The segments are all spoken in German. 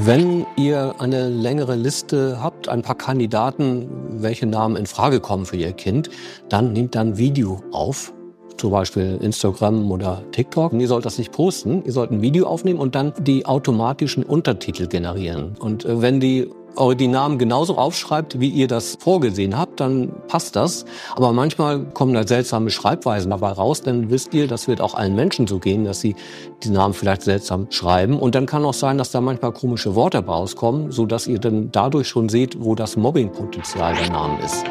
Wenn ihr eine längere Liste habt, ein paar Kandidaten, welche Namen in Frage kommen für ihr Kind, dann nehmt ein Video auf, zum Beispiel Instagram oder TikTok. Und ihr sollt das nicht posten, ihr sollt ein Video aufnehmen und dann die automatischen Untertitel generieren. Und wenn die Namen genauso aufschreibt, wie ihr das vorgesehen habt, dann passt das. Aber manchmal kommen da seltsame Schreibweisen dabei raus, dann wisst ihr, das wird auch allen Menschen so gehen, dass sie die Namen vielleicht seltsam schreiben. Und dann kann auch sein, dass da manchmal komische Worte dabei rauskommen, sodass ihr dann dadurch schon seht, wo das Mobbingpotenzial der Namen ist.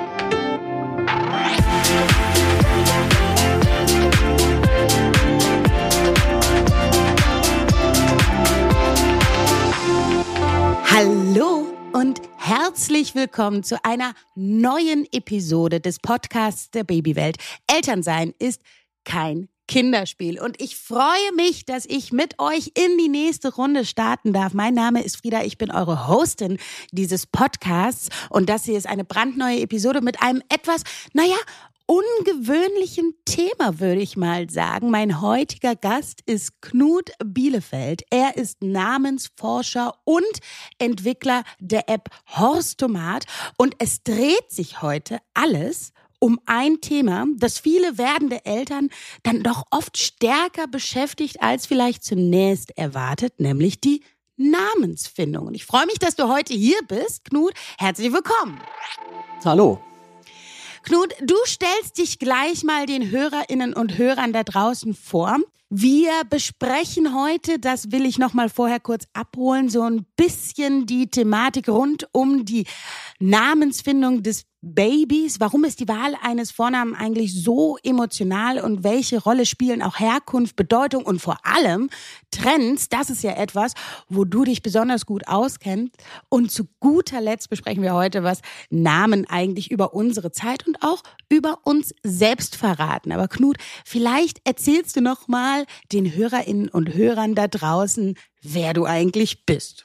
Hallo und herzlich willkommen zu einer neuen Episode des Podcasts der Babywelt. Elternsein ist kein Kinderspiel und ich freue mich, dass ich mit euch in die nächste Runde starten darf. Mein Name ist Frieda, ich bin eure Hostin dieses Podcasts und das hier ist eine brandneue Episode mit einem etwas, ungewöhnlichen Thema, würde ich mal sagen. Mein heutiger Gast ist Knut Bielefeld. Er ist Namensforscher und Entwickler der App Horstomat. Und es dreht sich heute alles um ein Thema, das viele werdende Eltern dann doch oft stärker beschäftigt, als vielleicht zunächst erwartet, nämlich die Namensfindung. Und ich freue mich, dass du heute hier bist, Knut. Herzlich willkommen. Hallo. Knut, du stellst dich gleich mal den Hörerinnen und Hörern da draußen vor. Wir besprechen heute, das will ich noch mal vorher kurz abholen, so ein bisschen die Thematik rund um die Namensfindung des Babys. Warum ist die Wahl eines Vornamen eigentlich so emotional und welche Rolle spielen auch Herkunft, Bedeutung und vor allem Trends? Das ist ja etwas, wo du dich besonders gut auskennst. Und zu guter Letzt besprechen wir heute, was Namen eigentlich über unsere Zeit und auch über uns selbst verraten. Aber Knut, vielleicht erzählst du noch mal den Hörerinnen und Hörern da draußen, wer du eigentlich bist.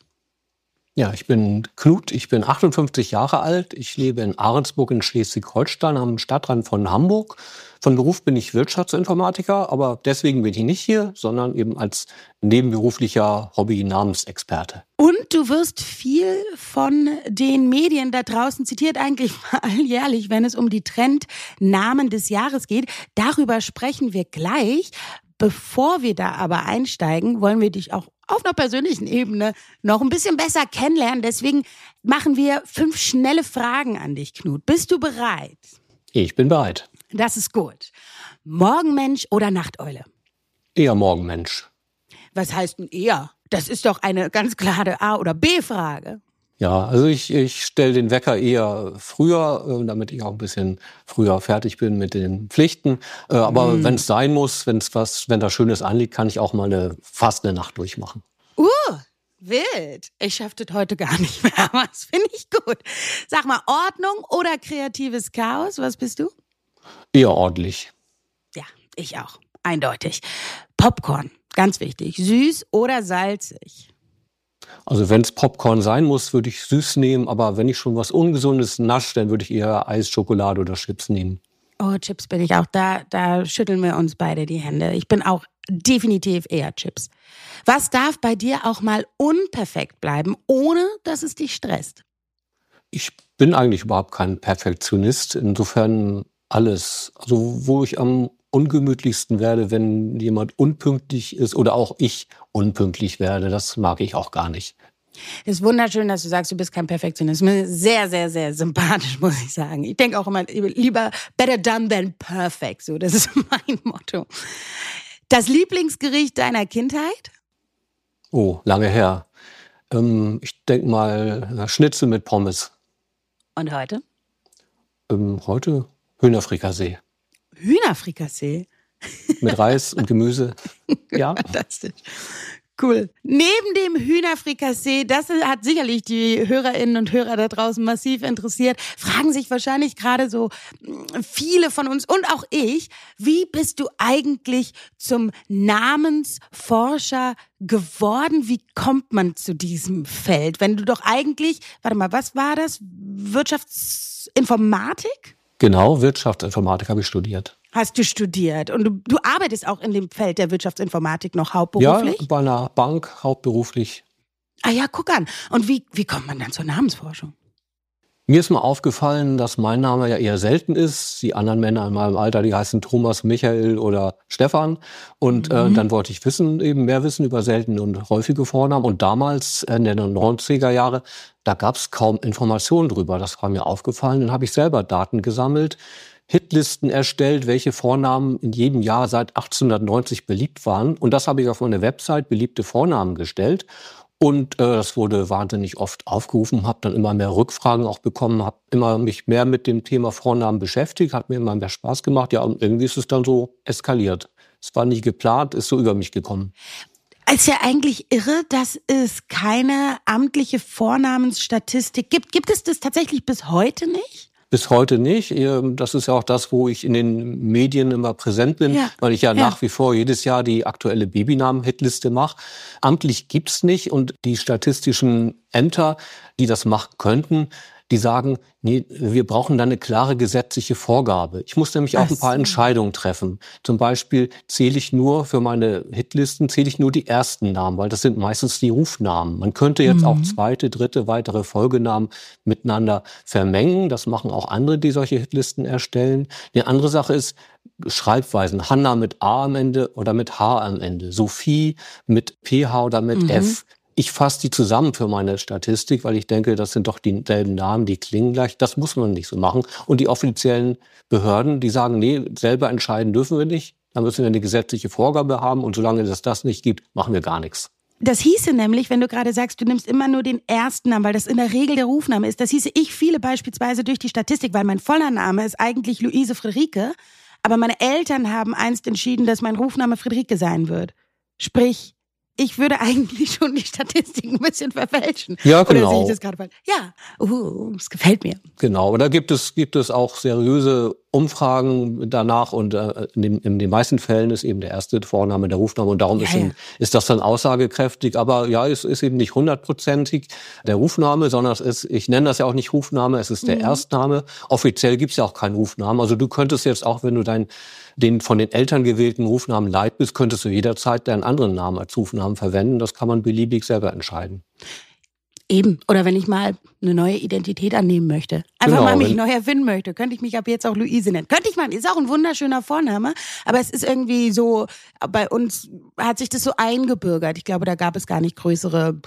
Ja, ich bin Knut, ich bin 58 Jahre alt, ich lebe in Ahrensburg in Schleswig-Holstein am Stadtrand von Hamburg. Von Beruf bin ich Wirtschaftsinformatiker, aber deswegen bin ich nicht hier, sondern eben als nebenberuflicher Hobby-Namensexperte. Und du wirst viel von den Medien da draußen zitiert, eigentlich alljährlich, wenn es um die Trendnamen des Jahres geht. Darüber sprechen wir gleich. Bevor wir da aber einsteigen, wollen wir dich auch auf einer persönlichen Ebene noch ein bisschen besser kennenlernen. Deswegen machen wir 5 schnelle Fragen an dich, Knut. Bist du bereit? Ich bin bereit. Das ist gut. Morgenmensch oder Nachteule? Eher Morgenmensch. Was heißt denn eher? Das ist doch eine ganz klare A- oder B-Frage. Ja, also ich stelle den Wecker eher früher, damit ich auch ein bisschen früher fertig bin mit den Pflichten. Aber wenn es sein muss, wenn da Schönes anliegt, kann ich auch mal fast eine Nacht durchmachen. Wild. Ich schaffe das heute gar nicht mehr, aber das finde ich gut. Sag mal, Ordnung oder kreatives Chaos? Was bist du? Eher ordentlich. Ja, ich auch. Eindeutig. Popcorn, ganz wichtig. Süß oder salzig? Also wenn es Popcorn sein muss, würde ich süß nehmen. Aber wenn ich schon was Ungesundes nasche, dann würde ich eher Eis, Schokolade oder Chips nehmen. Oh, Chips bin ich auch. Da schütteln wir uns beide die Hände. Ich bin auch definitiv eher Chips. Was darf bei dir auch mal unperfekt bleiben, ohne dass es dich stresst? Ich bin eigentlich überhaupt kein Perfektionist. Insofern alles. Also wo ich am ungemütlichsten werde, wenn jemand unpünktlich ist oder auch ich unpünktlich werde. Das mag ich auch gar nicht. Es ist wunderschön, dass du sagst, du bist kein Perfektionist. Sehr, sehr, sehr sympathisch, muss ich sagen. Ich denke auch immer, lieber better done than perfect. So, das ist mein Motto. Das Lieblingsgericht deiner Kindheit? Oh, lange her. Ich denke mal Schnitzel mit Pommes. Und heute? Heute Hühnerfrikassee. Hühnerfrikassee? Mit Reis und Gemüse. Ja. Fantastisch. Cool. Neben dem Hühnerfrikassee, das hat sicherlich die Hörerinnen und Hörer da draußen massiv interessiert, fragen sich wahrscheinlich gerade so viele von uns und auch ich, wie bist du eigentlich zum Namensforscher geworden? Wie kommt man zu diesem Feld? Wenn du doch eigentlich, was war das? Wirtschaftsinformatik? Genau, Wirtschaftsinformatik habe ich studiert. Hast du studiert und du arbeitest auch in dem Feld der Wirtschaftsinformatik noch hauptberuflich? Ja, bei einer Bank hauptberuflich. Ah ja, guck an. Und wie kommt man dann zur Namensforschung? Mir ist mal aufgefallen, dass mein Name ja eher selten ist. Die anderen Männer in meinem Alter, die heißen Thomas, Michael oder Stefan. Und dann wollte ich mehr wissen über seltene und häufige Vornamen. Und damals, in den 90er Jahre, da gab es kaum Informationen drüber. Das war mir aufgefallen. Dann habe ich selber Daten gesammelt, Hitlisten erstellt, welche Vornamen in jedem Jahr seit 1890 beliebt waren. Und das habe ich auf meine Website beliebte Vornamen gestellt. Und das wurde wahnsinnig oft aufgerufen, habe dann immer mehr Rückfragen auch bekommen, habe immer mich mehr mit dem Thema Vornamen beschäftigt, hat mir immer mehr Spaß gemacht. Ja, und irgendwie ist es dann so eskaliert. Es war nicht geplant, ist so über mich gekommen. Es ist ja eigentlich irre, dass es keine amtliche Vornamensstatistik gibt. Gibt es das tatsächlich bis heute nicht? Bis heute nicht. Das ist ja auch das, wo ich in den Medien immer präsent bin, weil ich ja nach wie vor jedes Jahr die aktuelle Babynamen-Hitliste mache. Amtlich gibt's nicht und die statistischen Ämter, die das machen könnten, die sagen, nee, wir brauchen da eine klare gesetzliche Vorgabe. Ich muss nämlich auch ein paar Entscheidungen treffen. Zum Beispiel zähle ich für meine Hitlisten die ersten Namen, weil das sind meistens die Rufnamen. Man könnte jetzt auch zweite, dritte, weitere Folgenamen miteinander vermengen. Das machen auch andere, die solche Hitlisten erstellen. Die andere Sache ist Schreibweisen. Hanna mit A am Ende oder mit H am Ende. Sophie mit PH oder mit F. Ich fasse die zusammen für meine Statistik, weil ich denke, das sind doch dieselben Namen, die klingen gleich. Das muss man nicht so machen. Und die offiziellen Behörden, die sagen, nee, selber entscheiden dürfen wir nicht. Da müssen wir eine gesetzliche Vorgabe haben. Und solange es das nicht gibt, machen wir gar nichts. Das hieße nämlich, wenn du gerade sagst, du nimmst immer nur den ersten Namen, weil das in der Regel der Rufname ist. Das hieße, ich fiele beispielsweise durch die Statistik, weil mein voller Name ist eigentlich Luise Friederike. Aber meine Eltern haben einst entschieden, dass mein Rufname Friederike sein wird. Sprich, ich würde eigentlich schon die Statistik ein bisschen verfälschen. Ja, genau. Oder sehe ich das gerade falsch? Ja, das gefällt mir. Genau, und da gibt es auch seriöse Umfragen danach und in den meisten Fällen ist eben der erste Vorname der Rufname und darum ist das dann aussagekräftig. Aber ja, es ist eben nicht 100%ig der Rufname, sondern ich nenne das ja auch nicht Rufname, es ist der Erstname. Offiziell gibt's ja auch keinen Rufnamen. Also du könntest jetzt auch, wenn du den von den Eltern gewählten Rufnamen leid bist, könntest du jederzeit deinen anderen Namen als Rufnamen verwenden. Das kann man beliebig selber entscheiden. Eben. Oder wenn ich mal eine neue Identität annehmen möchte. Einfach mal mich neu erfinden möchte. Könnte ich mich ab jetzt auch Luise nennen. Könnte ich mal. Ist auch ein wunderschöner Vorname. Aber es ist irgendwie so, bei uns hat sich das so eingebürgert. Ich glaube, da gab es gar nicht größere,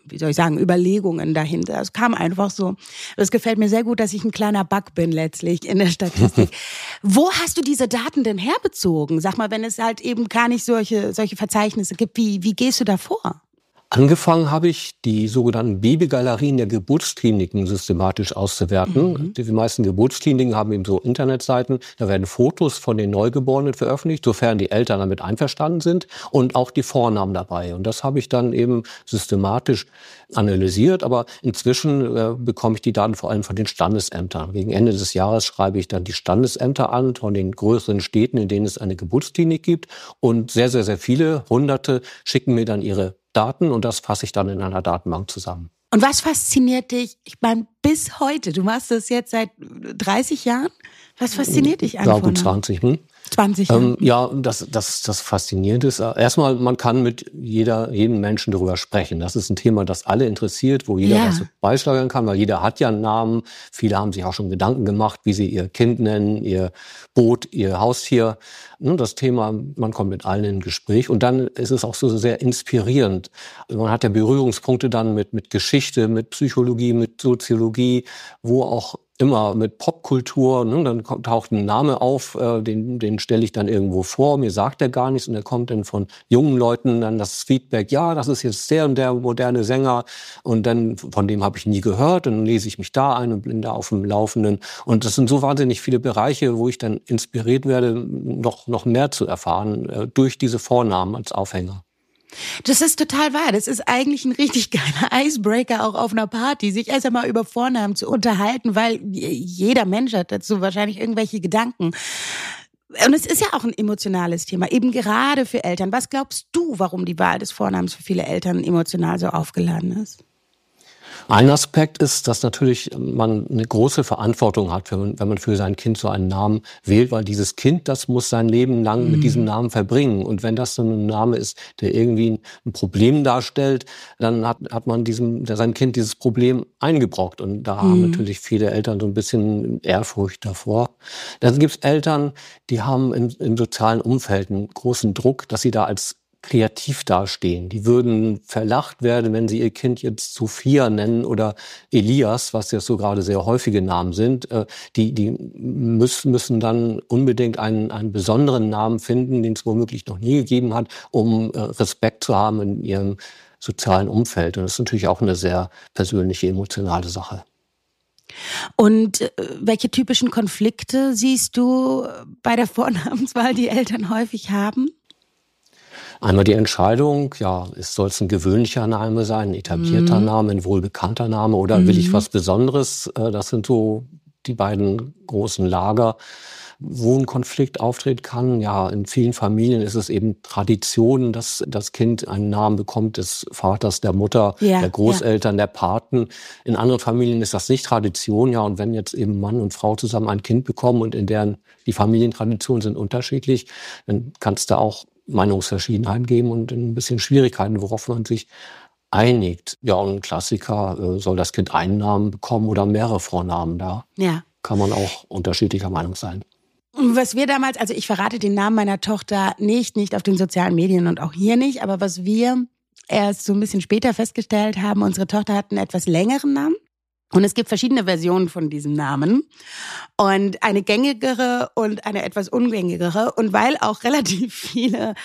Überlegungen dahinter. Es kam einfach so. Das gefällt mir sehr gut, dass ich ein kleiner Bug bin letztlich in der Statistik. Wo hast du diese Daten denn herbezogen? Sag mal, wenn es halt eben gar nicht solche Verzeichnisse gibt, wie gehst du da vor? Angefangen habe ich, die sogenannten Babygalerien der Geburtskliniken systematisch auszuwerten. Die meisten Geburtskliniken haben eben so Internetseiten, da werden Fotos von den Neugeborenen veröffentlicht, sofern die Eltern damit einverstanden sind und auch die Vornamen dabei. Und das habe ich dann eben systematisch analysiert, aber inzwischen bekomme ich die Daten vor allem von den Standesämtern. Gegen Ende des Jahres schreibe ich dann die Standesämter an von den größeren Städten, in denen es eine Geburtsklinik gibt und sehr, sehr, sehr viele, Hunderte, schicken mir dann ihre Daten und das fasse ich dann in einer Datenbank zusammen. Und was fasziniert dich, ich meine, bis heute, du machst das jetzt seit 30 Jahren, was fasziniert dich an Vornamen? 20, 20 Jahre. Ja, das Faszinierende ist, erstmal, man kann mit jedem Menschen darüber sprechen. Das ist ein Thema, das alle interessiert, wo jeder was beisteuern kann, weil jeder hat ja einen Namen. Viele haben sich auch schon Gedanken gemacht, wie sie ihr Kind nennen, ihr Boot, ihr Haustier. Das Thema, man kommt mit allen in Gespräch und dann ist es auch so sehr inspirierend. Man hat ja Berührungspunkte dann mit Geschichte, mit Psychologie, mit Soziologie, wo auch immer mit Popkultur, dann taucht ein Name auf, den stelle ich dann irgendwo vor, mir sagt er gar nichts und er kommt dann von jungen Leuten dann das Feedback, ja, das ist jetzt der und der moderne Sänger und dann von dem habe ich nie gehört, dann lese ich mich da ein und bin da auf dem Laufenden und das sind so wahnsinnig viele Bereiche, wo ich dann inspiriert werde, noch mehr zu erfahren durch diese Vornamen als Aufhänger. Das ist total wahr. Das ist eigentlich ein richtig geiler Icebreaker auch auf einer Party, sich erst einmal über Vornamen zu unterhalten, weil jeder Mensch hat dazu wahrscheinlich irgendwelche Gedanken. Und es ist ja auch ein emotionales Thema, eben gerade für Eltern. Was glaubst du, warum die Wahl des Vornamens für viele Eltern emotional so aufgeladen ist? Ein Aspekt ist, dass natürlich man eine große Verantwortung hat, wenn man für sein Kind so einen Namen wählt, weil dieses Kind, das muss sein Leben lang mit diesem Namen verbringen. Und wenn das so ein Name ist, der irgendwie ein Problem darstellt, dann hat man seinem Kind dieses Problem eingebrockt. Und da haben natürlich viele Eltern so ein bisschen Ehrfurcht davor. Dann gibt es Eltern, die haben im sozialen Umfeld einen großen Druck, dass sie da als kreativ dastehen. Die würden verlacht werden, wenn sie ihr Kind jetzt Sophia nennen oder Elias, was ja so gerade sehr häufige Namen sind. Die müssen dann unbedingt einen besonderen Namen finden, den es womöglich noch nie gegeben hat, um Respekt zu haben in ihrem sozialen Umfeld. Und das ist natürlich auch eine sehr persönliche, emotionale Sache. Und welche typischen Konflikte siehst du bei der Vornamenswahl, die Eltern häufig haben? Einmal die Entscheidung, soll es ein gewöhnlicher Name sein, ein etablierter Name, ein wohlbekannter Name oder will ich was Besonderes? Das sind so die beiden großen Lager, wo ein Konflikt auftreten kann. Ja, in vielen Familien ist es eben Tradition, dass das Kind einen Namen bekommt des Vaters, der Mutter, der Großeltern, der Paten. In anderen Familien ist das nicht Tradition. Ja, und wenn jetzt eben Mann und Frau zusammen ein Kind bekommen und die Familientraditionen sind unterschiedlich, dann kann es da auch Meinungsverschiedenheiten geben und ein bisschen Schwierigkeiten, worauf man sich einigt. Ja, und ein Klassiker, soll das Kind einen Namen bekommen oder mehrere Vornamen? Da kann man auch unterschiedlicher Meinung sein. Was wir damals, also ich verrate den Namen meiner Tochter nicht auf den sozialen Medien und auch hier nicht, aber was wir erst so ein bisschen später festgestellt haben, unsere Tochter hat einen etwas längeren Namen. Und es gibt verschiedene Versionen von diesem Namen und eine gängigere und eine etwas ungängigere. Und weil auch relativ viele,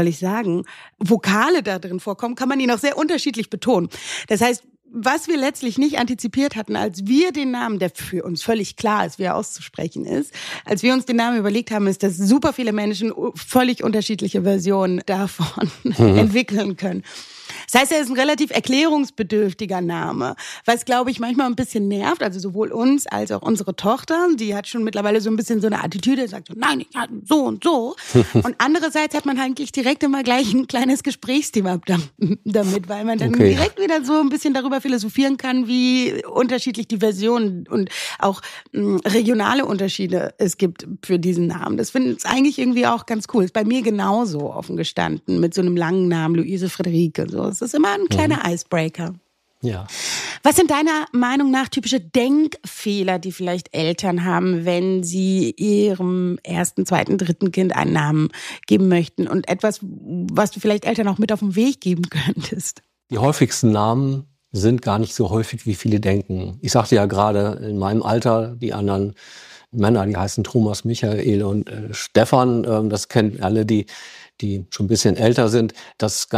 Vokale da drin vorkommen, kann man ihn auch sehr unterschiedlich betonen. Das heißt, was wir letztlich nicht antizipiert hatten, als wir den Namen, der für uns völlig klar ist, wie er auszusprechen ist, als wir uns den Namen überlegt haben, ist, dass super viele Menschen völlig unterschiedliche Versionen davon entwickeln können. Das heißt, er ist ein relativ erklärungsbedürftiger Name, was, glaube ich, manchmal ein bisschen nervt, also sowohl uns als auch unsere Tochter, die hat schon mittlerweile so ein bisschen so eine Attitüde, sagt so, nein, ich hatte so und so. Und andererseits hat man eigentlich direkt immer gleich ein kleines Gesprächsthema damit, weil man dann direkt wieder so ein bisschen darüber philosophieren kann, wie unterschiedlich die Versionen und auch regionale Unterschiede es gibt für diesen Namen. Das finde ich eigentlich irgendwie auch ganz cool. Ist bei mir genauso offen gestanden mit so einem langen Namen, Luise Friederike. So, es ist immer ein kleiner Icebreaker. Ja. Was sind deiner Meinung nach typische Denkfehler, die vielleicht Eltern haben, wenn sie ihrem ersten, zweiten, dritten Kind einen Namen geben möchten? Und etwas, was du vielleicht Eltern auch mit auf den Weg geben könntest? Die häufigsten Namen sind gar nicht so häufig, wie viele denken. Ich sagte ja gerade, in meinem Alter, die anderen Männer, die heißen Thomas, Michael und Stefan, das kennen alle, die schon ein bisschen älter sind, dass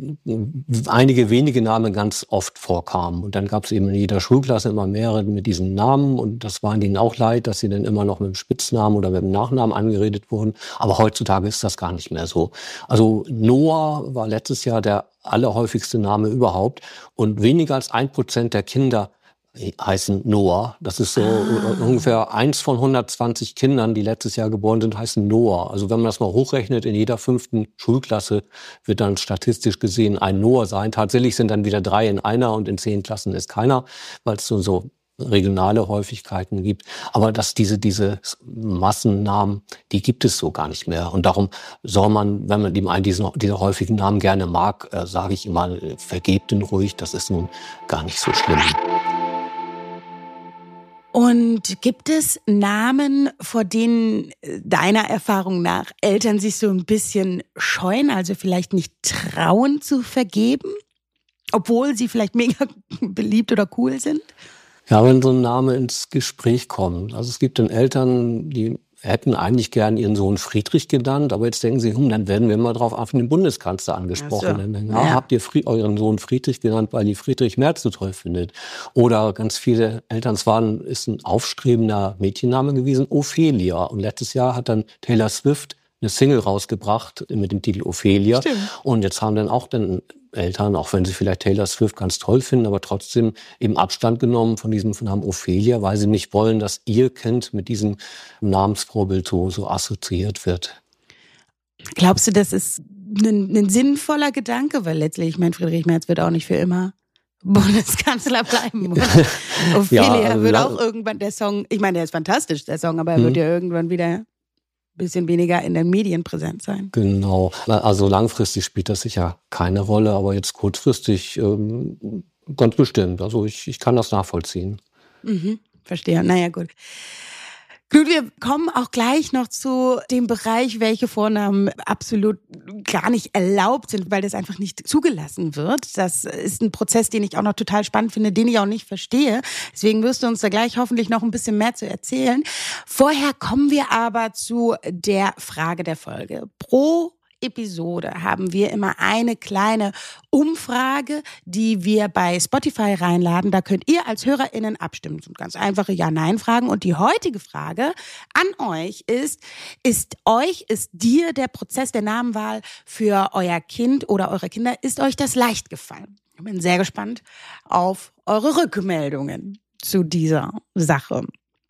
einige wenige Namen ganz oft vorkamen. Und dann gab es eben in jeder Schulklasse immer mehrere mit diesen Namen. Und das war ihnen auch leid, dass sie dann immer noch mit dem Spitznamen oder mit dem Nachnamen angeredet wurden. Aber heutzutage ist das gar nicht mehr so. Also Noah war letztes Jahr der allerhäufigste Name überhaupt. Und weniger als 1% der Kinder heißen Noah. Das ist so ungefähr 1 von 120 Kindern, die letztes Jahr geboren sind, heißen Noah. Also wenn man das mal hochrechnet, in jeder 5. Schulklasse wird dann statistisch gesehen ein Noah sein. Tatsächlich sind dann wieder 3 in einer und in 10 Klassen ist keiner, weil es so regionale Häufigkeiten gibt. Aber dass diese Massennamen, die gibt es so gar nicht mehr. Und darum soll man, wenn man diese häufigen Namen gerne mag, sage ich immer, vergebt ihn ruhig. Das ist nun gar nicht so schlimm. Und gibt es Namen, vor denen deiner Erfahrung nach Eltern sich so ein bisschen scheuen, also vielleicht nicht trauen zu vergeben, obwohl sie vielleicht mega beliebt oder cool sind? Ja, wenn so ein Name ins Gespräch kommt. Also es gibt dann Eltern, die hätten eigentlich gern ihren Sohn Friedrich genannt, aber jetzt denken sie, dann werden wir mal drauf auf den Bundeskanzler angesprochen. Also, habt ihr euren Sohn Friedrich genannt, weil ihr Friedrich Merz so toll findet? Oder ganz viele Eltern, ist ein aufstrebender Mädchenname gewesen, Ophelia. Und letztes Jahr hat dann Taylor Swift eine Single rausgebracht mit dem Titel Ophelia. Stimmt. Und jetzt haben dann auch Eltern, auch wenn sie vielleicht Taylor Swift ganz toll finden, aber trotzdem eben Abstand genommen von diesem Namen Ophelia, weil sie nicht wollen, dass ihr Kind mit diesem Namensvorbild so assoziiert wird. Glaubst du, das ist ein sinnvoller Gedanke? Weil letztlich, Friedrich Merz wird auch nicht für immer Bundeskanzler bleiben. Ophelia wird auch irgendwann der Song, ich meine, der ist fantastisch, der Song, aber er wird ja irgendwann wieder ein bisschen weniger in den Medien präsent sein. Genau, also langfristig spielt das sicher keine Rolle, aber jetzt kurzfristig ganz bestimmt. Also ich kann das nachvollziehen. Verstehe, naja gut. Gut, wir kommen auch gleich noch zu dem Bereich, welche Vornamen absolut gar nicht erlaubt sind, weil das einfach nicht zugelassen wird. Das ist ein Prozess, den ich auch noch total spannend finde, den ich auch nicht verstehe. Deswegen wirst du uns da gleich hoffentlich noch ein bisschen mehr zu erzählen. Vorher kommen wir aber zu der Frage der Folge. Pro Episode haben wir immer eine kleine Umfrage, die wir bei Spotify reinladen. Da könnt ihr als HörerInnen abstimmen. Das sind ganz einfache Ja-Nein-Fragen. Und die heutige Frage an euch ist dir der Prozess der Namenwahl für euer Kind oder eure Kinder, ist euch das leicht gefallen? Ich bin sehr gespannt auf eure Rückmeldungen zu dieser Sache.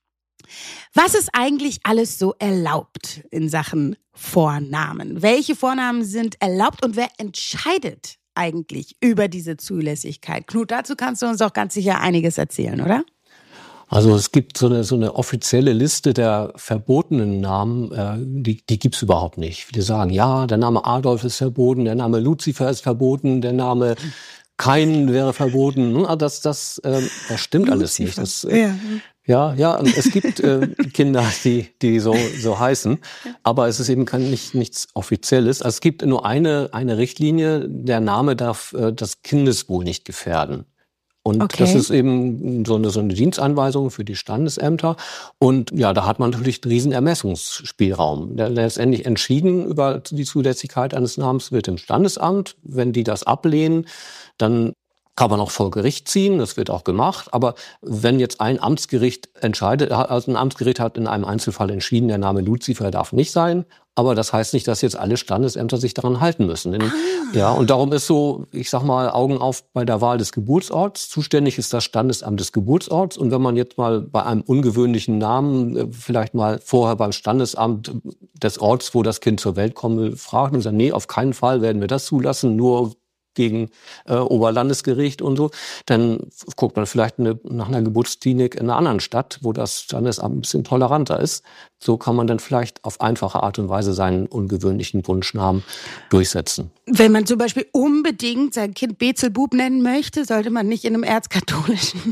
Was ist eigentlich alles so erlaubt in Sachen Vornamen? Welche Vornamen sind erlaubt und wer entscheidet eigentlich über diese Zulässigkeit? Knut, dazu kannst du uns doch ganz sicher einiges erzählen, oder? Also es gibt so eine offizielle Liste der verbotenen Namen, die gibt's überhaupt nicht. Viele sagen, ja, der Name Adolf ist verboten, der Name Luzifer ist verboten, der Name Kain wäre verboten. Das stimmt alles nicht. Das, Ja, es gibt Kinder, die so heißen, aber es ist eben nichts Offizielles. Also es gibt nur eine Richtlinie, der Name darf das Kindeswohl nicht gefährden. Und das ist eben so eine Dienstanweisung für die Standesämter. Und ja, da hat man natürlich einen riesen Ermessungsspielraum. Letztendlich entschieden über die Zulässigkeit eines Namens wird im Standesamt. Wenn die das ablehnen, dann kann man auch vor Gericht ziehen, das wird auch gemacht. Aber wenn jetzt ein Amtsgericht entscheidet, also ein Amtsgericht hat in einem Einzelfall entschieden, der Name Luzifer darf nicht sein, aber das heißt nicht, dass jetzt alle Standesämter sich daran halten müssen. Ja, und darum ist so, ich sag mal, Augen auf bei der Wahl des Geburtsorts. Zuständig ist das Standesamt des Geburtsorts. Und wenn man jetzt mal bei einem ungewöhnlichen Namen vielleicht mal vorher beim Standesamt des Orts, wo das Kind zur Welt kommen will, fragt und sagt, nee, auf keinen Fall werden wir das zulassen, nur gegen Oberlandesgericht und so, dann guckt man vielleicht nach einer Geburtsklinik in einer anderen Stadt, wo das Standesamt ein bisschen toleranter ist. So kann man dann vielleicht auf einfache Art und Weise seinen ungewöhnlichen Wunschnamen durchsetzen. Wenn man zum Beispiel unbedingt sein Kind Beelzebub nennen möchte, sollte man nicht in einem erzkatholischen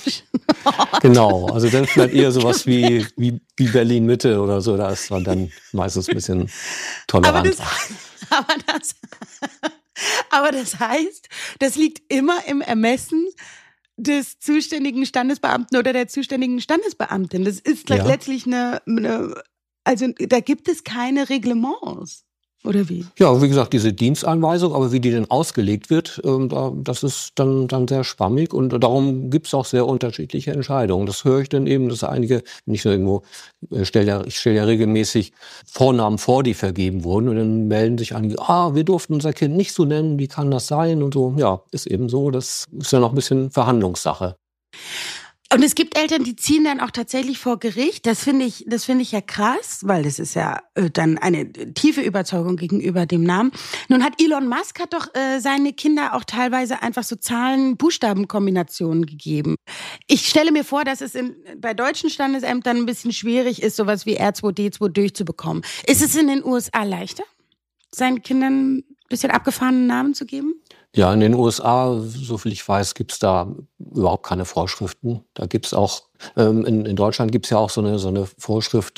Genau, also dann vielleicht eher sowas wie Berlin-Mitte oder so, da ist man dann meistens ein bisschen toleranter. Aber das heißt, das liegt immer im Ermessen des zuständigen Standesbeamten oder der zuständigen Standesbeamtin. Das ist letztlich also da gibt es keine Reglements. Oder wie? Ja, wie gesagt, diese Dienstanweisung, aber wie die denn ausgelegt wird, das ist dann sehr schwammig und darum gibt's auch sehr unterschiedliche Entscheidungen. Das höre ich dann eben, dass einige, nicht nur irgendwo, ich stelle ja regelmäßig Vornamen vor, die vergeben wurden und dann melden sich einige, wir durften unser Kind nicht so nennen, wie kann das sein und so. Ja, ist eben so, das ist ja noch ein bisschen Verhandlungssache. Und es gibt Eltern, die ziehen dann auch tatsächlich vor Gericht. Das finde ich ja krass, weil das ist ja dann eine tiefe Überzeugung gegenüber dem Namen. Nun hat Elon Musk doch seine Kinder auch teilweise einfach so Zahlen-Buchstaben-Kombinationen gegeben. Ich stelle mir vor, dass es bei deutschen Standesämtern ein bisschen schwierig ist, sowas wie R2D2 durchzubekommen. Ist es in den USA leichter, seinen Kindern ein bisschen abgefahrenen Namen zu geben? Ja, in den USA, soviel ich weiß, gibt's da überhaupt keine Vorschriften. Da gibt's auch, in Deutschland gibt's ja auch so eine Vorschrift,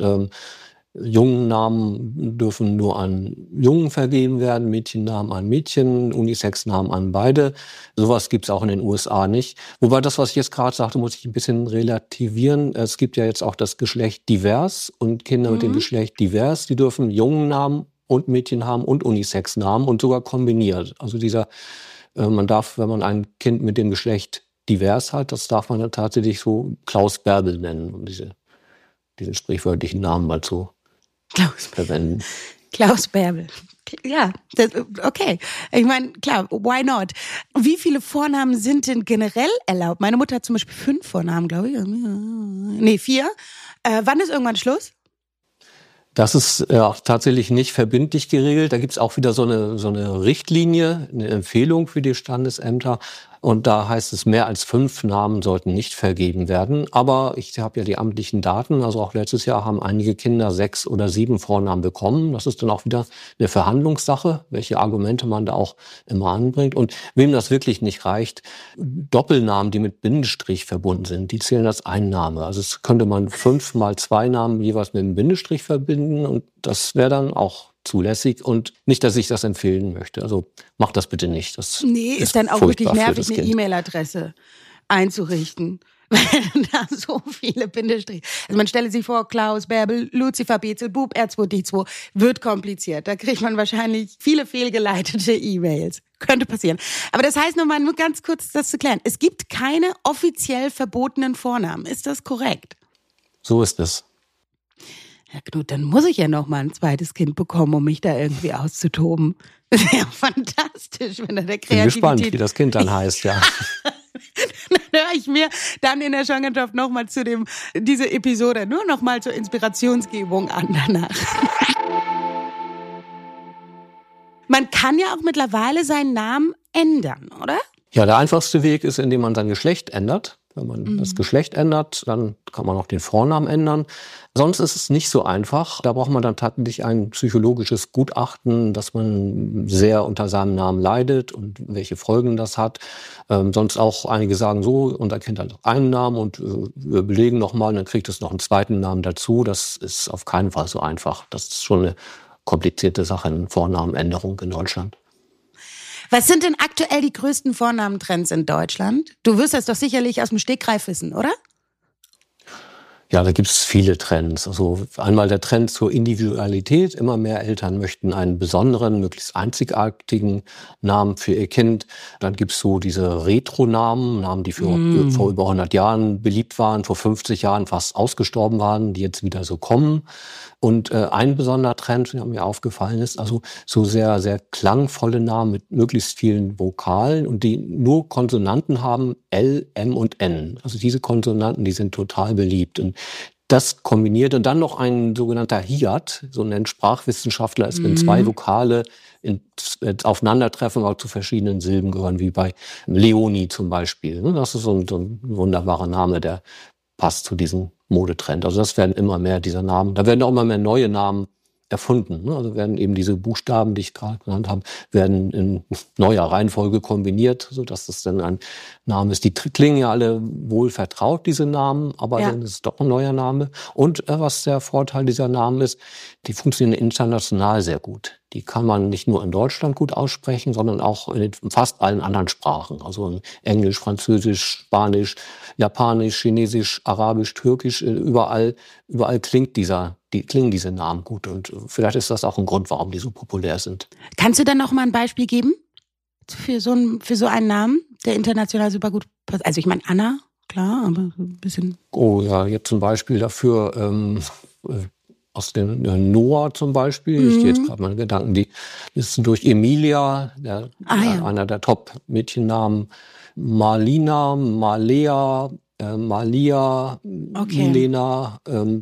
Jungennamen dürfen nur an Jungen vergeben werden, Mädchennamen an Mädchen, Unisexnamen an beide. Sowas gibt's auch in den USA nicht. Wobei das, was ich jetzt gerade sagte, muss ich ein bisschen relativieren. Es gibt ja jetzt auch das Geschlecht divers und Kinder mit dem Geschlecht divers, die dürfen Jungennamen und Mädchennamen und Unisexnamen und sogar kombiniert. Also man darf, wenn man ein Kind mit dem Geschlecht divers hat, das darf man dann tatsächlich so Klaus Bärbel nennen, um diesen sprichwörtlichen Namen mal zu verwenden. Klaus Bärbel. Ja, okay. Ich meine, klar, why not? Wie viele Vornamen sind denn generell erlaubt? Meine Mutter hat zum Beispiel 5 Vornamen, glaube ich. Nee, 4. Wann ist irgendwann Schluss? Das ist auch tatsächlich nicht verbindlich geregelt. Da gibt's auch wieder so eine Richtlinie, eine Empfehlung für die Standesämter. Und da heißt es, mehr als 5 Namen sollten nicht vergeben werden. Aber ich habe ja die amtlichen Daten. Also auch letztes Jahr haben einige Kinder 6 oder 7 Vornamen bekommen. Das ist dann auch wieder eine Verhandlungssache, welche Argumente man da auch immer anbringt. Und wem das wirklich nicht reicht, Doppelnamen, die mit Bindestrich verbunden sind, die zählen als ein Name. Also es könnte man 5 mal 2 Namen jeweils mit einem Bindestrich verbinden. Und das wäre dann auch zulässig und nicht, dass ich das empfehlen möchte. Also macht das bitte nicht. Das ist dann auch wirklich nervig, eine E-Mail-Adresse einzurichten, weil da so viele Bindestriche. Also man stelle sich vor, Klaus, Bärbel, Lucifer, Bezel, Bub, R2D2, wird kompliziert. Da kriegt man wahrscheinlich viele fehlgeleitete E-Mails. Könnte passieren. Aber das heißt nochmal, nur ganz kurz das zu klären. Es gibt keine offiziell verbotenen Vornamen. Ist das korrekt? So ist es. Ja, Knut, dann muss ich ja noch mal ein zweites Kind bekommen, um mich da irgendwie auszutoben. Das ist ja fantastisch, wenn da der Kreativität... Bin gespannt, wie das Kind dann heißt, ja. Dann höre ich mir dann in der Schwangerschaft noch mal diese Episode nur noch mal zur Inspirationsgebung an danach. Man kann ja auch mittlerweile seinen Namen ändern, oder? Ja, der einfachste Weg ist, indem man sein Geschlecht ändert. Wenn man das Geschlecht ändert, dann kann man auch den Vornamen ändern. Sonst ist es nicht so einfach. Da braucht man dann tatsächlich ein psychologisches Gutachten, dass man sehr unter seinem Namen leidet und welche Folgen das hat. Sonst auch einige sagen so, unser Kind hat einen Namen und wir belegen nochmal, dann kriegt es noch einen zweiten Namen dazu. Das ist auf keinen Fall so einfach. Das ist schon eine komplizierte Sache, eine Vornamenänderung in Deutschland. Was sind denn aktuell die größten Vornamentrends in Deutschland? Du wirst das doch sicherlich aus dem Stegreif wissen, oder? Ja, da gibt es viele Trends. Also einmal der Trend zur Individualität. Immer mehr Eltern möchten einen besonderen, möglichst einzigartigen Namen für ihr Kind. Dann gibt es so diese Retro-Namen, Namen, die vor über 100 Jahren beliebt waren, vor 50 Jahren fast ausgestorben waren, die jetzt wieder so kommen. Und ein besonderer Trend, der mir aufgefallen ist, also so sehr, sehr klangvolle Namen mit möglichst vielen Vokalen und die nur Konsonanten haben, L, M und N. Also diese Konsonanten, die sind total beliebt. Und das kombiniert und dann noch ein sogenannter Hiat, so nennt Sprachwissenschaftler es, wenn 2 Vokale aufeinandertreffen, auch zu verschiedenen Silben gehören, wie bei Leonie zum Beispiel. Das ist so ein wunderbarer Name, der passt zu diesem Modetrend. Also das werden immer mehr dieser Namen. Da werden auch immer mehr neue Namen erfunden. Also werden eben diese Buchstaben, die ich gerade genannt habe, werden in neuer Reihenfolge kombiniert, sodass das dann ein Name ist. Die klingen ja alle wohl vertraut, diese Namen, aber dann ist es doch ein neuer Name. Und was der Vorteil dieser Namen ist, die funktionieren international sehr gut. Die kann man nicht nur in Deutschland gut aussprechen, sondern auch in fast allen anderen Sprachen. Also in Englisch, Französisch, Spanisch, Japanisch, Chinesisch, Arabisch, Türkisch, überall klingen diese Namen gut. Und vielleicht ist das auch ein Grund, warum die so populär sind. Kannst du dann noch mal ein Beispiel geben für so einen Namen, der international super gut passt? Also ich meine Anna, klar, aber so ein bisschen... Oh ja, jetzt zum Beispiel dafür... aus dem Noah zum Beispiel, ich gehe jetzt gerade meine Gedanken, die Listen durch. Emilia, einer der Top-Mädchennamen, Marlina, Malea, Malia, Milena,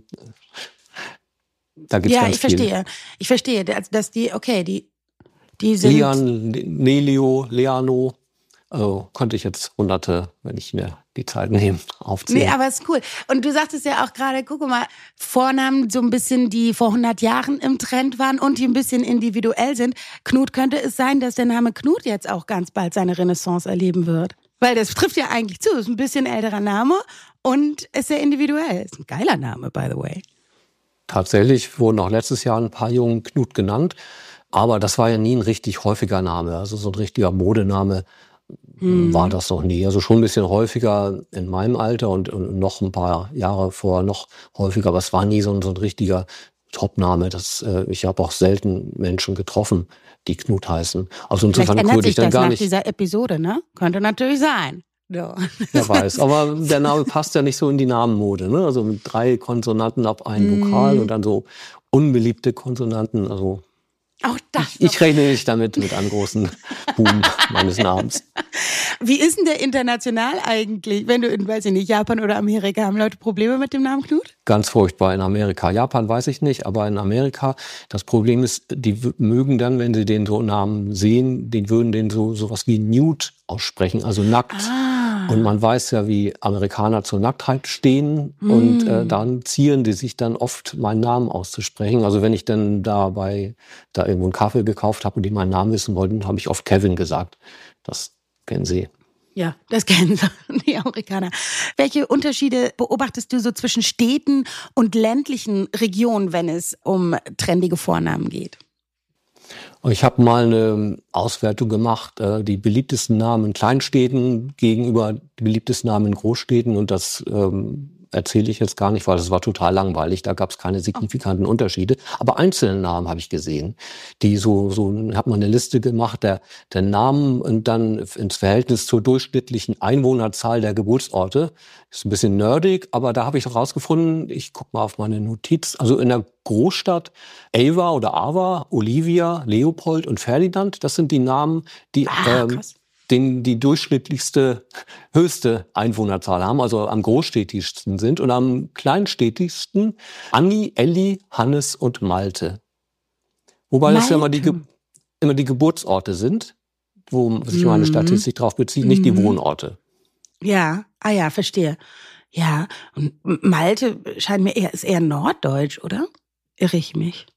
da gibt's ganz viel. Ich verstehe, dass die sind... Lian, Nelio, Leano, also konnte ich jetzt Hunderte, wenn ich mir die Zeit nehme, aufzählen. Nee, aber ist cool. Und du sagtest ja auch gerade, guck mal, Vornamen so ein bisschen, die vor 100 Jahren im Trend waren und die ein bisschen individuell sind. Knut, könnte es sein, dass der Name Knut jetzt auch ganz bald seine Renaissance erleben wird? Weil das trifft ja eigentlich zu. Ist ein bisschen älterer Name und ist sehr individuell. Ist ein geiler Name, by the way. Tatsächlich wurden auch letztes Jahr ein paar Jungen Knut genannt. Aber das war ja nie ein richtig häufiger Name. Also so ein richtiger Modename war das noch nie. Also schon ein bisschen häufiger in meinem Alter und noch ein paar Jahre vorher noch häufiger. Aber es war nie so ein richtiger Top-Name. Ich habe auch selten Menschen getroffen, die Knut heißen. Also insofern würde ich dann gar nicht. Nach dieser Episode, ne? Könnte natürlich sein. Ja. Wer weiß. Aber der Name passt ja nicht so in die Namenmode, ne? Also mit 3 Konsonanten ab einem Vokal und dann so unbeliebte Konsonanten. Also Auch das. Ich rechne nicht damit mit einem großen Boom meines Namens. Wie ist denn der international eigentlich? Wenn du in, weiß ich nicht, Japan oder Amerika, haben Leute Probleme mit dem Namen Knut? Ganz furchtbar in Amerika. Japan weiß ich nicht, aber in Amerika, das Problem ist, die mögen dann, wenn sie den so Namen sehen, die würden den sowas wie nude aussprechen, also nackt. Und man weiß ja, wie Amerikaner zur Nacktheit stehen und dann zieren die sich dann oft, meinen Namen auszusprechen. Also wenn ich dann da irgendwo einen Kaffee gekauft habe und die meinen Namen wissen wollten, habe ich oft Kevin gesagt. Das kennen Sie. Ja, das kennen die Amerikaner. Welche Unterschiede beobachtest du so zwischen Städten und ländlichen Regionen, wenn es um trendige Vornamen geht? Ich habe mal eine Auswertung gemacht, die beliebtesten Namen in Kleinstädten gegenüber die beliebtesten Namen in Großstädten. Und das erzähle ich jetzt gar nicht, weil das war total langweilig. Da gab es keine signifikanten Unterschiede. Aber einzelne Namen habe ich gesehen, die hat man eine Liste gemacht, der Namen und dann ins Verhältnis zur durchschnittlichen Einwohnerzahl der Geburtsorte. Ist ein bisschen nerdig, aber da habe ich rausgefunden, ich gucke mal auf meine Notiz, also in der Großstadt Ava oder Ava, Olivia, Leopold und Ferdinand, das sind die Namen, die die durchschnittlichste, höchste Einwohnerzahl haben, also am großstädtischsten sind, und am kleinstädtischsten Anni, Elli, Hannes und Malte. Wobei das ja immer die Geburtsorte sind, wo sich meine Statistik drauf bezieht, nicht die Wohnorte. Ja, verstehe. Ja, und Malte scheint mir ist eher norddeutsch, oder? Irre ich mich?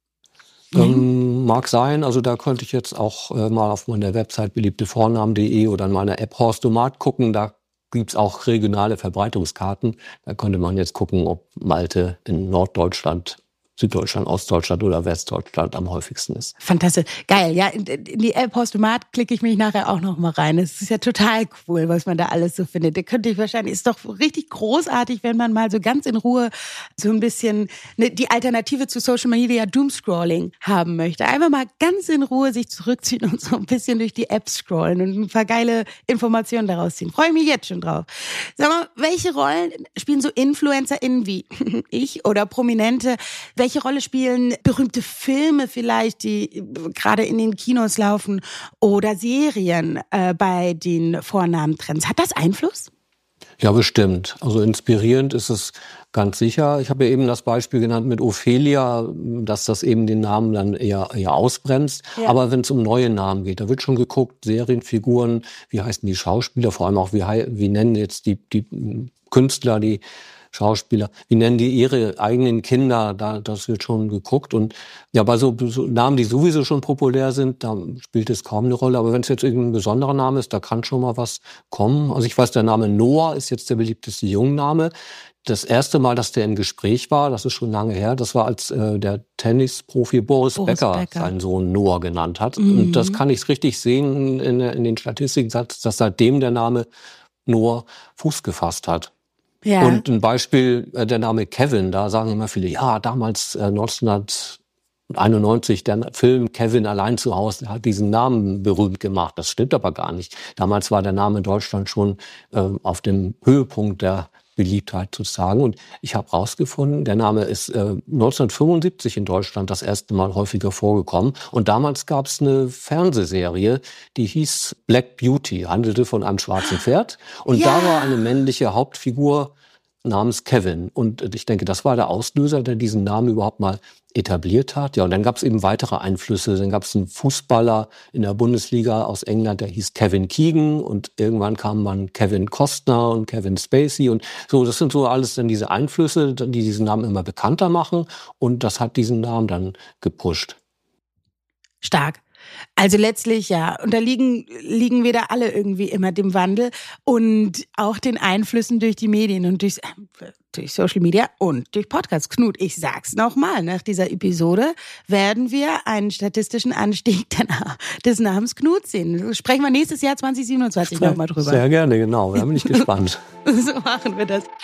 Mag sein, also da könnte ich jetzt auch mal auf meiner Website beliebtevornamen.de oder in meiner App Horstomat gucken, da gibt's auch regionale Verbreitungskarten. Da könnte man jetzt gucken, ob Malte in Norddeutschland, Süddeutschland, Ostdeutschland oder Westdeutschland am häufigsten ist. Fantastisch. Geil, ja. In die App Horstomat klicke ich mich nachher auch noch mal rein. Es ist ja total cool, was man da alles so findet. Da könnte ich wahrscheinlich, ist doch richtig großartig, wenn man mal so ganz in Ruhe so ein bisschen die Alternative zu Social Media Doomscrolling haben möchte. Einfach mal ganz in Ruhe sich zurückziehen und so ein bisschen durch die App scrollen und ein paar geile Informationen daraus ziehen. Freue mich jetzt schon drauf. Sag mal, welche Rollen spielen so InfluencerInnen wie ich oder Prominente? Welche Rolle spielen berühmte Filme vielleicht, die gerade in den Kinos laufen, oder Serien bei den Vornamentrends? Hat das Einfluss? Ja, bestimmt. Also inspirierend ist es ganz sicher. Ich habe ja eben das Beispiel genannt mit Ophelia, dass das eben den Namen dann eher ausbremst. Ja. Aber wenn es um neue Namen geht, da wird schon geguckt, Serienfiguren, wie heißen die Schauspieler, vor allem auch wie nennen jetzt die Künstler, die Schauspieler, wie nennen die ihre eigenen Kinder, das wird schon geguckt. Und ja, bei so Namen, die sowieso schon populär sind, da spielt es kaum eine Rolle. Aber wenn es jetzt irgendein besonderer Name ist, da kann schon mal was kommen. Also ich weiß, der Name Noah ist jetzt der beliebteste Jungname. Das erste Mal, dass der im Gespräch war, das ist schon lange her, das war, als der Tennisprofi Boris Becker seinen Sohn Noah genannt hat. Und das kann ich richtig sehen in den Statistiken, dass seitdem der Name Noah Fuß gefasst hat. Ja. Und ein Beispiel, der Name Kevin, da sagen immer viele, ja, damals 1991, der Film Kevin allein zu Hause hat diesen Namen berühmt gemacht. Das stimmt aber gar nicht. Damals war der Name in Deutschland schon auf dem Höhepunkt der Beliebtheit sozusagen. Und ich habe rausgefunden, der Name ist 1975 in Deutschland das erste Mal häufiger vorgekommen. Und damals gab es eine Fernsehserie, die hieß Black Beauty, handelte von einem schwarzen Pferd. Und da war eine männliche Hauptfigur namens Kevin. Und ich denke, das war der Auslöser, der diesen Namen überhaupt mal etabliert hat. Ja, und dann gab es eben weitere Einflüsse. Dann gab es einen Fußballer in der Bundesliga aus England, der hieß Kevin Keegan. Und irgendwann kam dann Kevin Costner und Kevin Spacey. Und so, das sind so alles dann diese Einflüsse, die diesen Namen immer bekannter machen. Und das hat diesen Namen dann gepusht. Stark. Also letztlich, ja, unterliegen wir da alle irgendwie immer dem Wandel und auch den Einflüssen durch die Medien und durch Social Media und durch Podcasts. Knut, ich sag's nochmal, nach dieser Episode werden wir einen statistischen Anstieg des Namens Knut sehen. Sprechen wir nächstes Jahr 2027 nochmal drüber. Sehr gerne, genau. Da bin ich gespannt. So machen wir das.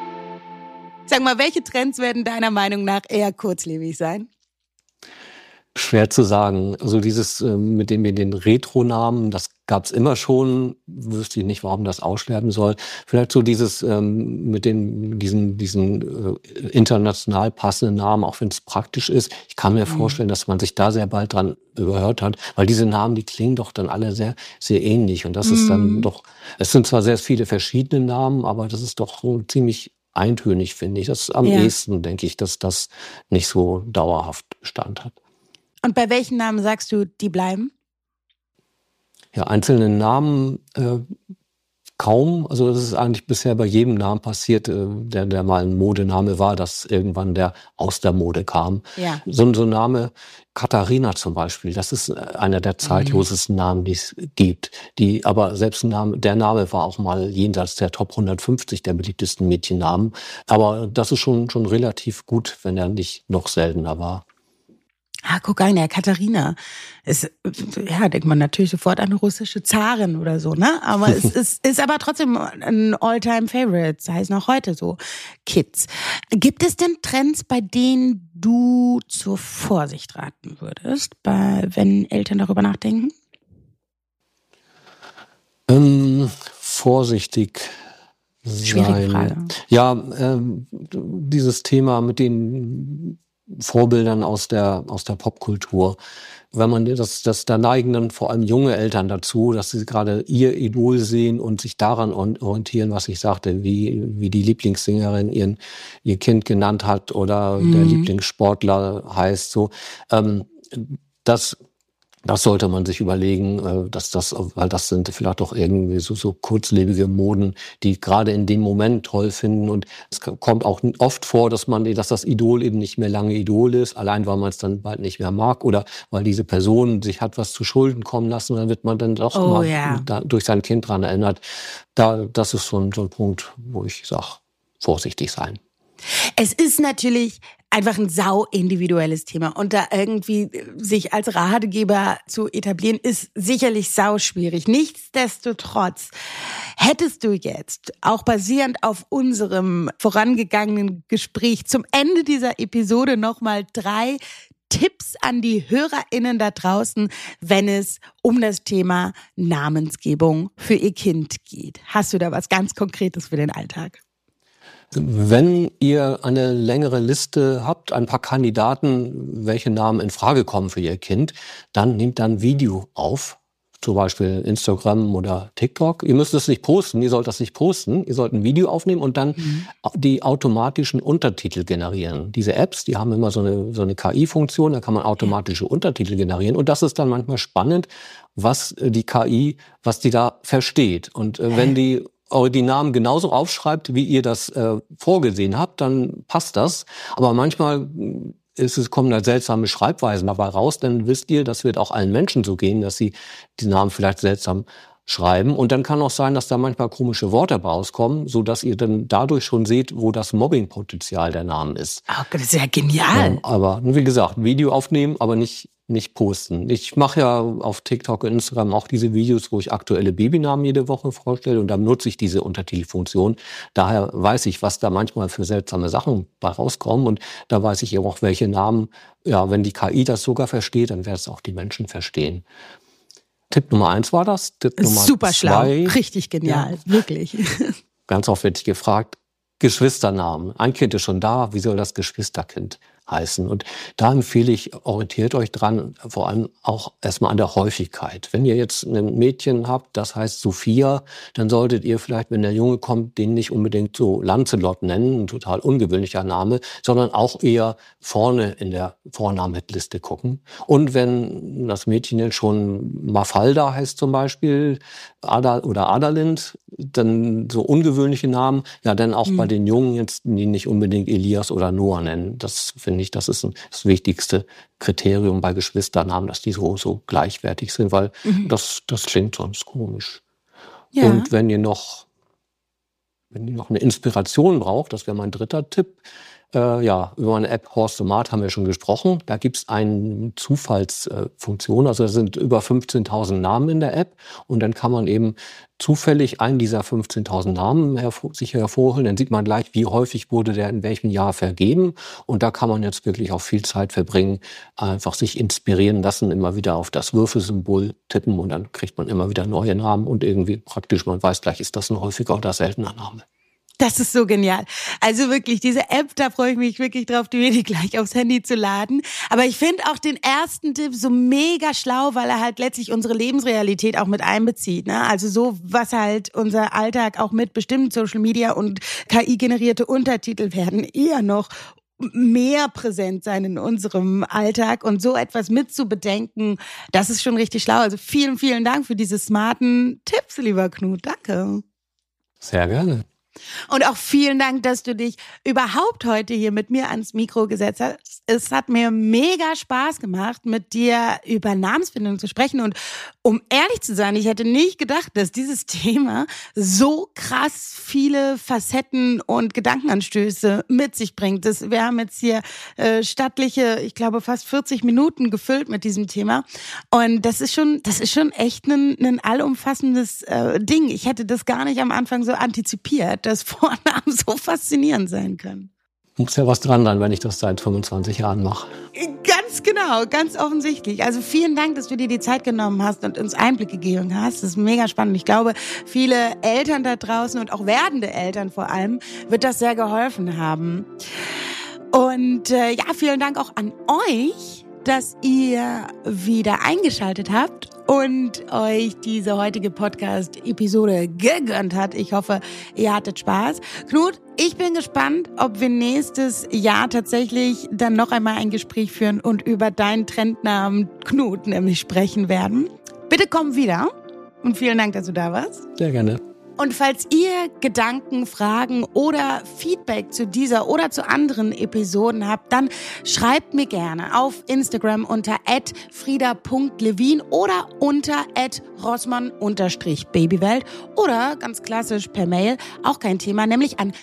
Sag mal, welche Trends werden deiner Meinung nach eher kurzlebig sein? Schwer zu sagen. Also dieses mit den Retro-Namen, das gab's immer schon. Wüsste ich nicht, warum das aussterben soll. Vielleicht so dieses mit diesen international passenden Namen, auch wenn es praktisch ist. Ich kann mir vorstellen, dass man sich da sehr bald dran überhört hat, weil diese Namen, die klingen doch dann alle sehr, sehr ähnlich. Und das ist dann doch, es sind zwar sehr viele verschiedene Namen, aber das ist doch so ziemlich eintönig, finde ich. Das ist am ehesten, denke ich, dass das nicht so dauerhaft Bestand hat. Und bei welchen Namen sagst du, die bleiben? Ja, einzelne Namen kaum. Also das ist eigentlich bisher bei jedem Namen passiert, der mal ein Modename war, dass irgendwann der aus der Mode kam. Ja. So ein Name, Katharina zum Beispiel, das ist einer der zeitlosesten Namen, die es gibt. Aber selbst der Name war auch mal jenseits der Top 150 der beliebtesten Mädchennamen. Aber das ist schon relativ gut, wenn er nicht noch seltener war. Ah, guck an, der Katharina. Denkt man natürlich sofort an eine russische Zarin oder so, ne? Aber es ist aber trotzdem ein All-Time-Favorite. Das heißt noch heute so Kids. Gibt es denn Trends, bei denen du zur Vorsicht raten würdest, wenn Eltern darüber nachdenken? Vorsichtig sein. Schwierige Frage. Ja, dieses Thema mit den Vorbildern aus der Popkultur. Wenn man da neigen dann vor allem junge Eltern dazu, dass sie gerade ihr Idol sehen und sich daran orientieren, was ich sagte, wie die Lieblingssängerin ihr Kind genannt hat oder der Lieblingssportler heißt, so. Das sollte man sich überlegen, weil das sind vielleicht doch irgendwie so kurzlebige Moden, die gerade in dem Moment toll finden. Und es kommt auch oft vor, dass das Idol eben nicht mehr lange Idol ist, allein weil man es dann bald nicht mehr mag oder weil diese Person sich hat was zu Schulden kommen lassen, dann wird man dann doch durch sein Kind dran erinnert. Das ist so ein Punkt, wo ich sage, vorsichtig sein. Es ist natürlich einfach ein sau-individuelles Thema. Und da irgendwie sich als Ratgeber zu etablieren, ist sicherlich sau-schwierig. Nichtsdestotrotz hättest du jetzt, auch basierend auf unserem vorangegangenen Gespräch, zum Ende dieser Episode nochmal 3 Tipps an die HörerInnen da draußen, wenn es um das Thema Namensgebung für ihr Kind geht. Hast du da was ganz Konkretes für den Alltag? Wenn ihr eine längere Liste habt, ein paar Kandidaten, welche Namen in Frage kommen für ihr Kind, dann nehmt dann Video auf, zum Beispiel Instagram oder TikTok. Ihr müsst es nicht posten, ihr sollt das nicht posten. Ihr sollt ein Video aufnehmen und dann die automatischen Untertitel generieren. Diese Apps, die haben immer so eine KI-Funktion, da kann man automatische Untertitel generieren. Und das ist dann manchmal spannend, was die KI da versteht. Und wenn die Namen genauso aufschreibt, wie ihr das vorgesehen habt, dann passt das. Aber manchmal kommen da seltsame Schreibweisen dabei raus, dann wisst ihr, das wird auch allen Menschen so gehen, dass sie die Namen vielleicht seltsam schreiben. Und dann kann auch sein, dass da manchmal komische Worte rauskommen, so dass ihr dann dadurch schon seht, wo das Mobbingpotenzial der Namen ist. Oh, das ist ja genial. Aber wie gesagt, Video aufnehmen, aber nicht posten. Ich mache ja auf TikTok und Instagram auch diese Videos, wo ich aktuelle Babynamen jede Woche vorstelle und dann nutze ich diese Untertitelfunktion. Daher weiß ich, was da manchmal für seltsame Sachen bei rauskommen und da weiß ich eben auch, welche Namen, ja, wenn die KI das sogar versteht, dann werden es auch die Menschen verstehen. Tipp Nummer 1 war das. Tipp Nummer Super 2, schlau, richtig genial, wirklich. Ganz oft werde ich gefragt, Geschwisternamen. Ein Kind ist schon da, wie soll das Geschwisterkind heißen? Und da empfehle ich, orientiert euch dran, vor allem auch erstmal an der Häufigkeit. Wenn ihr jetzt ein Mädchen habt, das heißt Sophia, dann solltet ihr vielleicht, wenn der Junge kommt, den nicht unbedingt so Lancelot nennen, ein total ungewöhnlicher Name, sondern auch eher vorne in der Vornamenliste gucken. Und wenn das Mädchen jetzt schon Mafalda heißt zum Beispiel, oder Adalind, dann so ungewöhnliche Namen, ja, dann auch bei den Jungen jetzt, die nicht unbedingt Elias oder Noah nennen. Das finde ich, das ist das wichtigste Kriterium bei Geschwisternamen, dass die so gleichwertig sind, weil das klingt sonst komisch. Ja. Und wenn ihr noch eine Inspiration braucht, das wäre mein 3. Tipp, Über eine App Horstomat haben wir schon gesprochen. Da gibt es eine Zufallsfunktion. Also es sind über 15.000 Namen in der App. Und dann kann man eben zufällig einen dieser 15.000 Namen sich hervorholen. Dann sieht man gleich, wie häufig wurde der in welchem Jahr vergeben. Und da kann man jetzt wirklich auch viel Zeit verbringen, einfach sich inspirieren lassen, immer wieder auf das Würfelsymbol tippen. Und dann kriegt man immer wieder neue Namen. Und irgendwie praktisch, man weiß gleich, ist das ein häufiger oder seltener Name. Das ist so genial. Also wirklich, diese App, da freue ich mich wirklich drauf, die gleich aufs Handy zu laden. Aber ich finde auch den ersten Tipp so mega schlau, weil er halt letztlich unsere Lebensrealität auch mit einbezieht. Ne? Also so, was halt unser Alltag auch mitbestimmt, Social Media und KI-generierte Untertitel werden eher noch mehr präsent sein in unserem Alltag und so etwas mitzubedenken, das ist schon richtig schlau. Also vielen, vielen Dank für diese smarten Tipps, lieber Knut. Danke. Sehr gerne. Und auch vielen Dank, dass du dich überhaupt heute hier mit mir ans Mikro gesetzt hast. Es hat mir mega Spaß gemacht, mit dir über Namensfindung zu sprechen. Und um ehrlich zu sein, ich hätte nicht gedacht, dass dieses Thema so krass viele Facetten und Gedankenanstöße mit sich bringt. Wir haben jetzt hier stattliche, ich glaube, fast 40 Minuten gefüllt mit diesem Thema. Und das ist schon echt ein allumfassendes Ding. Ich hätte das gar nicht am Anfang so antizipiert, dass Vornamen so faszinierend sein können. Muss ja was dran sein, wenn ich das seit 25 Jahren mache. Ganz genau, ganz offensichtlich. Also vielen Dank, dass du dir die Zeit genommen hast und uns Einblick gegeben hast. Das ist mega spannend. Ich glaube, viele Eltern da draußen und auch werdende Eltern vor allem wird das sehr geholfen haben. Und vielen Dank auch an euch, dass ihr wieder eingeschaltet habt und euch diese heutige Podcast-Episode gegönnt hat. Ich hoffe, ihr hattet Spaß. Knut, ich bin gespannt, ob wir nächstes Jahr tatsächlich dann noch einmal ein Gespräch führen und über deinen Trendnamen Knut nämlich sprechen werden. Bitte komm wieder und vielen Dank, dass du da warst. Sehr gerne. Und falls ihr Gedanken, Fragen oder Feedback zu dieser oder zu anderen Episoden habt, dann schreibt mir gerne auf Instagram unter @frieda.levin oder unter @rossmann_babywelt oder ganz klassisch per Mail, auch kein Thema, nämlich an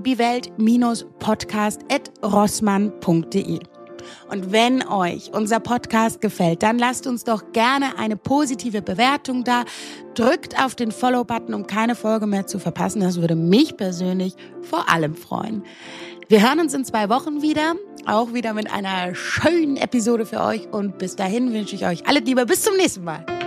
babywelt-podcast@rossmann.de. Und wenn euch unser Podcast gefällt, dann lasst uns doch gerne eine positive Bewertung da. Drückt auf den Follow-Button, um keine Folge mehr zu verpassen. Das würde mich persönlich vor allem freuen. Wir hören uns in 2 Wochen wieder, auch wieder mit einer schönen Episode für euch. Und bis dahin wünsche ich euch alles Liebe. Bis zum nächsten Mal.